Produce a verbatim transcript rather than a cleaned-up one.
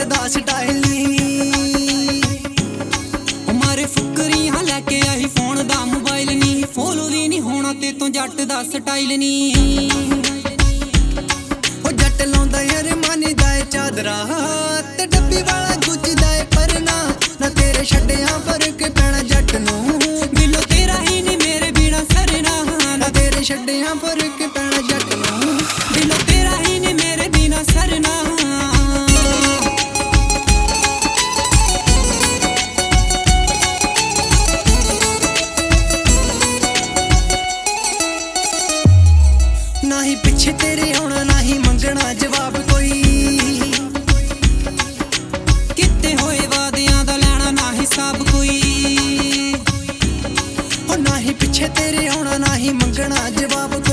दा स्टाइल नी मारे फुकरी हाँ लैके आई फोन दा मोबाइल नी फॉलो दी नहीं होना ते तू जट दा स्टाइल नी जट लाउंदा यार मानी दा चादरा ते डब्बी वाला गुजदा है परना ना तेरे छड्डिया फर्क पैना जट नू दिलों तेरा ही नहीं मेरे बिना सरना ना तेरे छड्डिया फर्क पैना जट नू दिलों तेरा ही नहीं मेरे बिना सरना ना ही पिछे तेरे आना ना ही मंगना जवाब कोई किते होए वादियां दा लेना ना हिसाब कोई ना ही पिछे तेरे आना ना ही मंगना जवाब कोई